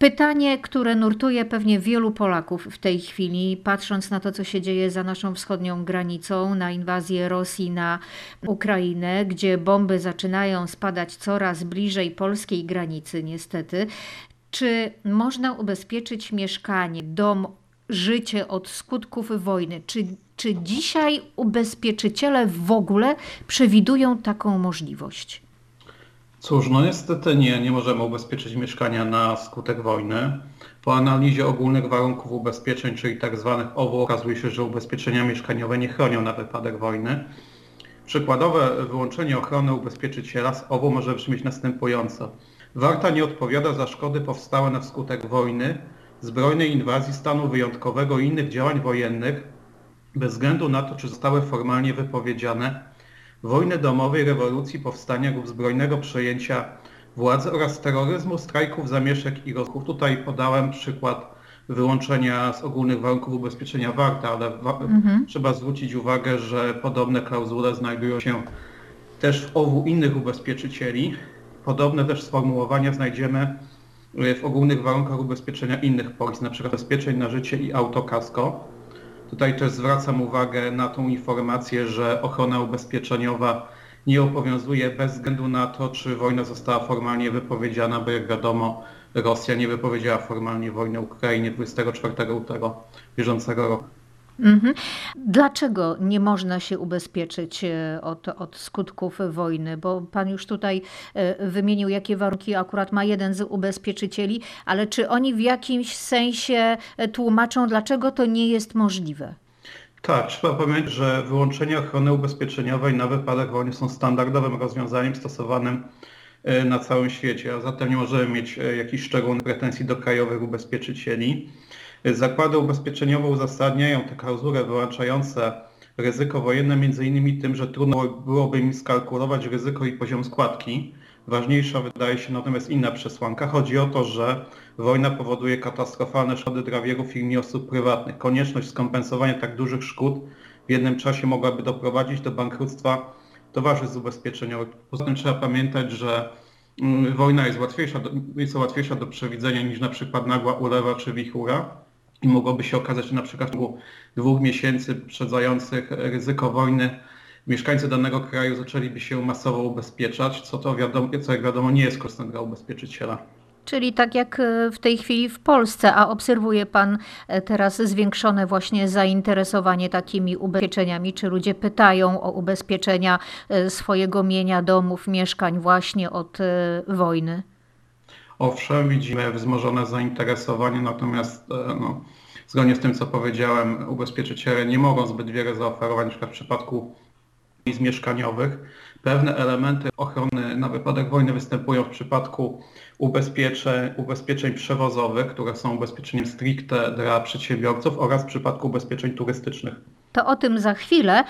Pytanie, które nurtuje pewnie wielu Polaków w tej chwili, patrząc na to, co się dzieje za naszą wschodnią granicą, na inwazję Rosji na Ukrainę, gdzie bomby zaczynają spadać coraz bliżej polskiej granicy, niestety. Czy można ubezpieczyć mieszkanie, dom, życie od skutków wojny? Czy dzisiaj ubezpieczyciele w ogóle przewidują taką możliwość? Cóż, no niestety nie możemy ubezpieczyć mieszkania na skutek wojny. Po analizie ogólnych warunków ubezpieczeń, czyli tzw. OWO, okazuje się, że ubezpieczenia mieszkaniowe nie chronią na wypadek wojny. Przykładowe wyłączenie ochrony ubezpieczyciela z OWO może brzmieć następująco. Warta nie odpowiada za szkody powstałe na skutek wojny, zbrojnej inwazji, stanu wyjątkowego i innych działań wojennych, bez względu na to, czy zostały formalnie wypowiedziane, wojny domowej, rewolucji, powstania lub zbrojnego przejęcia władzy oraz terroryzmu, strajków, zamieszek i rozruchów. Tutaj podałem przykład wyłączenia z ogólnych warunków ubezpieczenia warta, ale trzeba zwrócić uwagę, że podobne klauzule znajdują się też w OWU innych ubezpieczycieli. Podobne też sformułowania znajdziemy w ogólnych warunkach ubezpieczenia innych polis, np. ubezpieczeń na życie i autokasko. Tutaj też zwracam uwagę na tą informację, że ochrona ubezpieczeniowa nie obowiązuje bez względu na to, czy wojna została formalnie wypowiedziana, bo jak wiadomo, Rosja nie wypowiedziała formalnie wojny Ukrainie 24 lutego bieżącego roku. Dlaczego nie można się ubezpieczyć od skutków wojny? Bo pan już tutaj wymienił, jakie warunki akurat ma jeden z ubezpieczycieli, ale czy oni w jakimś sensie tłumaczą, dlaczego to nie jest możliwe? Tak, trzeba pamiętać, że wyłączenia ochrony ubezpieczeniowej na wypadek wojny są standardowym rozwiązaniem stosowanym na całym świecie, a zatem nie możemy mieć jakichś szczególnych pretensji do krajowych ubezpieczycieli. Zakłady ubezpieczeniowe uzasadniają te klauzule wyłączające ryzyko wojenne m.in. tym, że trudno byłoby im skalkulować ryzyko i poziom składki. Ważniejsza wydaje się natomiast inna przesłanka. Chodzi o to, że wojna powoduje katastrofalne szkody dla wielu firm i osób prywatnych. Konieczność skompensowania tak dużych szkód w jednym czasie mogłaby doprowadzić do bankructwa towarzystw ubezpieczeniowych. Poza tym trzeba pamiętać, że wojna jest łatwiejsza do przewidzenia niż na przykład nagła ulewa czy wichura. I mogłoby się okazać, że na przykład w ciągu 2 miesięcy poprzedzających ryzyko wojny mieszkańcy danego kraju zaczęliby się masowo ubezpieczać, co jak wiadomo nie jest korzystne dla ubezpieczyciela. Czyli tak jak w tej chwili w Polsce, a obserwuje pan teraz zwiększone właśnie zainteresowanie takimi ubezpieczeniami? Czy ludzie pytają o ubezpieczenia swojego mienia, domów, mieszkań właśnie od wojny? Owszem, widzimy wzmożone zainteresowanie, natomiast zgodnie z tym, co powiedziałem, ubezpieczyciele nie mogą zbyt wiele zaoferować, na przykład w przypadku polis mieszkaniowych. Pewne elementy ochrony na wypadek wojny występują w przypadku ubezpieczeń przewozowych, które są ubezpieczeniem stricte dla przedsiębiorców oraz w przypadku ubezpieczeń turystycznych. To o tym za chwilę,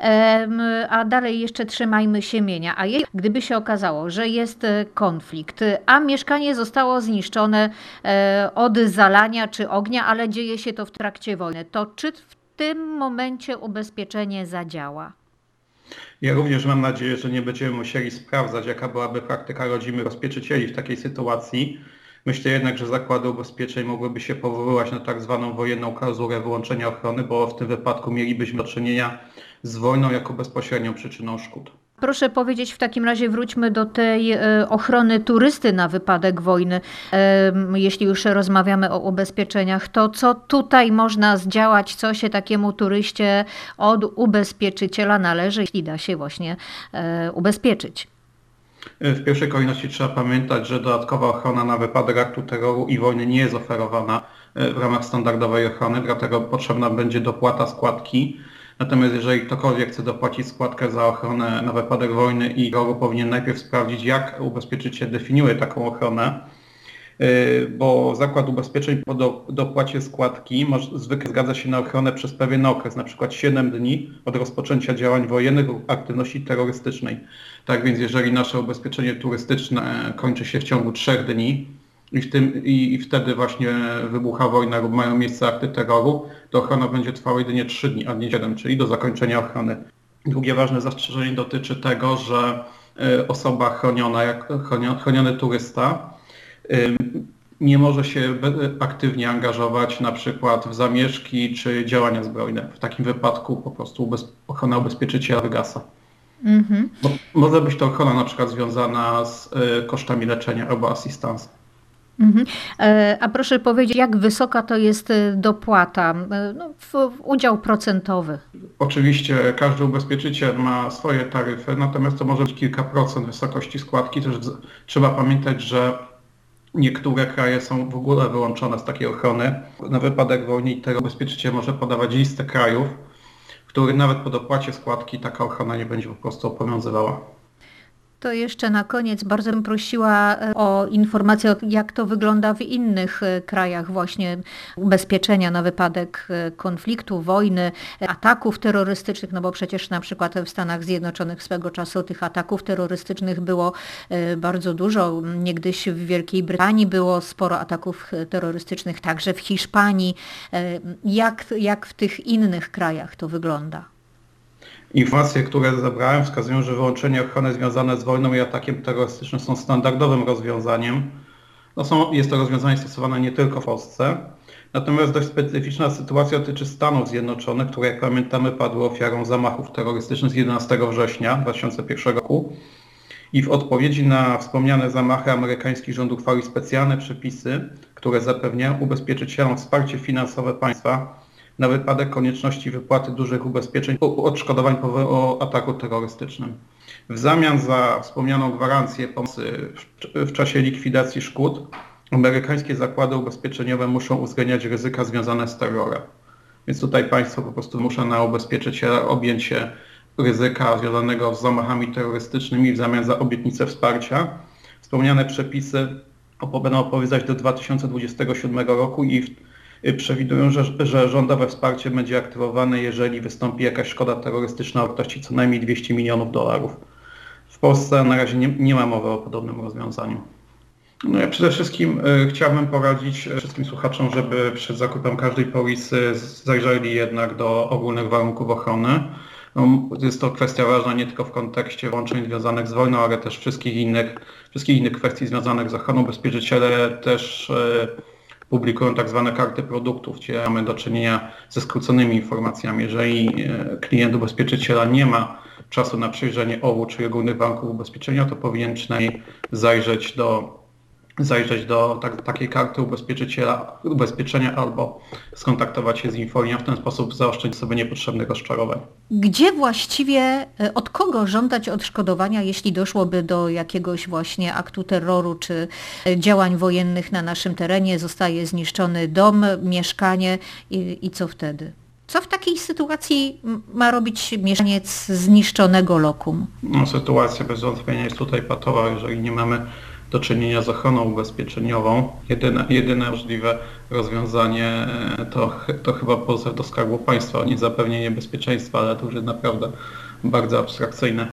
a dalej jeszcze trzymajmy się mienia. A gdyby się okazało, że jest konflikt, a mieszkanie zostało zniszczone od zalania czy ognia, ale dzieje się to w trakcie wojny, to czy w tym momencie ubezpieczenie zadziała? Ja również mam nadzieję, że nie będziemy musieli sprawdzać, jaka byłaby praktyka rodzimych ubezpieczycieli w takiej sytuacji. Myślę jednak, że zakłady ubezpieczeń mogłyby się powoływać na tak zwaną wojenną klauzulę wyłączenia ochrony, bo w tym wypadku mielibyśmy do czynienia z wojną jako bezpośrednią przyczyną szkód. Proszę powiedzieć, w takim razie wróćmy do tej ochrony turysty na wypadek wojny. Jeśli już rozmawiamy o ubezpieczeniach, to co tutaj można zdziałać, co się takiemu turyście od ubezpieczyciela należy, jeśli da się właśnie ubezpieczyć? W pierwszej kolejności trzeba pamiętać, że dodatkowa ochrona na wypadek aktu terroru i wojny nie jest oferowana w ramach standardowej ochrony, dlatego potrzebna będzie dopłata składki. Natomiast jeżeli ktokolwiek chce dopłacić składkę za ochronę na wypadek wojny i terroru, powinien najpierw sprawdzić, jak ubezpieczyciel definiuje taką ochronę, bo Zakład Ubezpieczeń po dopłacie składki zwykle zgadza się na ochronę przez pewien okres, na przykład 7 dni od rozpoczęcia działań wojennych lub aktywności terrorystycznej. Tak więc jeżeli nasze ubezpieczenie turystyczne kończy się w ciągu 3 dni i wtedy właśnie wybucha wojna lub mają miejsce akty terroru, to ochrona będzie trwała jedynie 3 dni, a nie 7, czyli do zakończenia ochrony. Drugie ważne zastrzeżenie dotyczy tego, że osoba chroniona, chroniony turysta nie może się aktywnie angażować na przykład w zamieszki czy działania zbrojne. W takim wypadku po prostu ochrona ubezpieczyciela wygasa. Bo może być to ochrona na przykład związana z kosztami leczenia albo asystancji. A proszę powiedzieć, jak wysoka to jest dopłata, udział procentowy? Oczywiście każdy ubezpieczyciel ma swoje taryfy, natomiast to może być kilka procent wysokości składki. Też trzeba pamiętać, że niektóre kraje są w ogóle wyłączone z takiej ochrony. Na wypadek wojny tego ubezpieczyciel może podawać listę krajów, w których nawet po dopłacie składki taka ochrona nie będzie po prostu obowiązywała. To jeszcze na koniec bardzo bym prosiła o informację, jak to wygląda w innych krajach właśnie ubezpieczenia na wypadek konfliktu, wojny, ataków terrorystycznych, no bo przecież na przykład w Stanach Zjednoczonych swego czasu tych ataków terrorystycznych było bardzo dużo. Niegdyś w Wielkiej Brytanii było sporo ataków terrorystycznych, także w Hiszpanii. Jak w tych innych krajach to wygląda? Informacje, które zebrałem, wskazują, że wyłączenie ochrony związane z wojną i atakiem terrorystycznym są standardowym rozwiązaniem. Jest to rozwiązanie stosowane nie tylko w Polsce. Natomiast dość specyficzna sytuacja dotyczy Stanów Zjednoczonych, które jak pamiętamy padły ofiarą zamachów terrorystycznych z 11 września 2001 roku. I w odpowiedzi na wspomniane zamachy amerykański rząd uchwalił specjalne przepisy, które zapewniają ubezpieczycielom wsparcie finansowe państwa na wypadek konieczności wypłaty dużych ubezpieczeń odszkodowań po ataku terrorystycznym. W zamian za wspomnianą gwarancję pomocy w czasie likwidacji szkód, amerykańskie zakłady ubezpieczeniowe muszą uwzględniać ryzyka związane z terrorem. Więc tutaj państwo po prostu muszą na ubezpieczyciela objęcie ryzyka związanego z zamachami terrorystycznymi w zamian za obietnicę wsparcia. Wspomniane przepisy będą obowiązywać do 2027 roku i przewidują, że rządowe wsparcie będzie aktywowane, jeżeli wystąpi jakaś szkoda terrorystyczna o wartości co najmniej $200 milionów. W Polsce na razie nie ma mowy o podobnym rozwiązaniu. No ja przede wszystkim chciałbym poradzić wszystkim słuchaczom, żeby przed zakupem każdej polisy zajrzeli jednak do ogólnych warunków ochrony. Jest to kwestia ważna nie tylko w kontekście włączeń związanych z wojną, ale też wszystkich innych kwestii związanych z ochroną. Ubezpieczyciele też publikują tak zwane karty produktów, gdzie mamy do czynienia ze skróconymi informacjami. Jeżeli klient ubezpieczyciela nie ma czasu na przejrzenie OWU, czyli ogólnych warunków ubezpieczenia, to powinien przynajmniej zajrzeć do takiej karty ubezpieczenia albo skontaktować się z Infolinią, w ten sposób zaoszczędzić sobie niepotrzebnych rozczarowań. Gdzie właściwie, od kogo żądać odszkodowania, jeśli doszłoby do jakiegoś właśnie aktu terroru czy działań wojennych na naszym terenie, zostaje zniszczony dom, mieszkanie i co wtedy? Co w takiej sytuacji ma robić mieszkaniec zniszczonego lokum? Sytuacja bez wątpienia jest tutaj patowa, jeżeli nie mamy do czynienia z ochroną ubezpieczeniową. Jedyne możliwe rozwiązanie to chyba pozew do Skarbu Państwa o niezapewnienie bezpieczeństwa, ale to już jest naprawdę bardzo abstrakcyjne